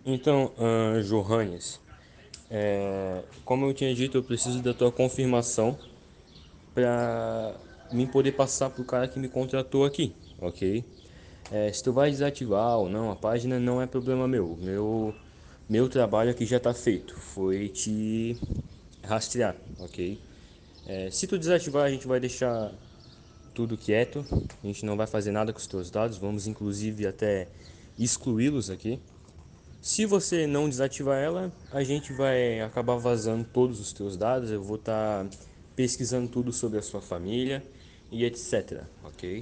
Então, Johannes, como eu tinha dito, eu preciso da tua confirmação para mim poder passar pro cara que me contratou aqui, ok? Se tu vai desativar ou não a página não é problema meu. Meu trabalho aqui já está feito, foi te rastrear, ok? Se tu desativar, a gente vai deixar tudo quieto, a gente não vai fazer nada com os teus dados, vamos inclusive até excluí-los aqui. Se você não desativar ela, a gente vai acabar vazando todos os teus dados. Eu vou estar pesquisando tudo sobre a sua família e etc. Ok?